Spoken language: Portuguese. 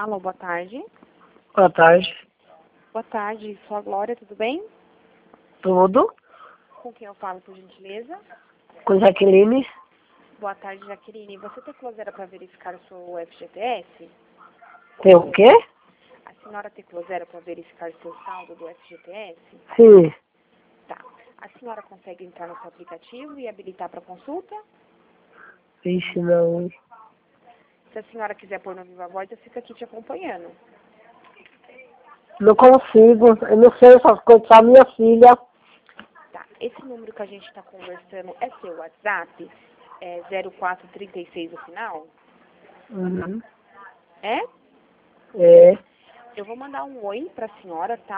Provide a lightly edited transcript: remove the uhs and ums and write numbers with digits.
Alô, boa tarde. Boa tarde. Boa tarde, sou a Glória, tudo bem? Tudo? Com quem eu falo, por gentileza? Com Jaqueline? Boa tarde, Jaqueline. Você tem closeira para verificar o seu FGTS? Tem o quê? A senhora tem closeira para verificar o seu saldo do FGTS? Sim. Tá. A senhora consegue entrar no seu aplicativo e habilitar para consulta? Vixe, não. Se a senhora quiser pôr no Viva Voz, eu fico aqui te acompanhando. Não consigo. Eu não sei essas coisas. Só minha filha. Tá. Esse número que a gente está conversando é seu WhatsApp? É 0436 o final? Uhum. É? É. Eu vou mandar um oi para a senhora, tá?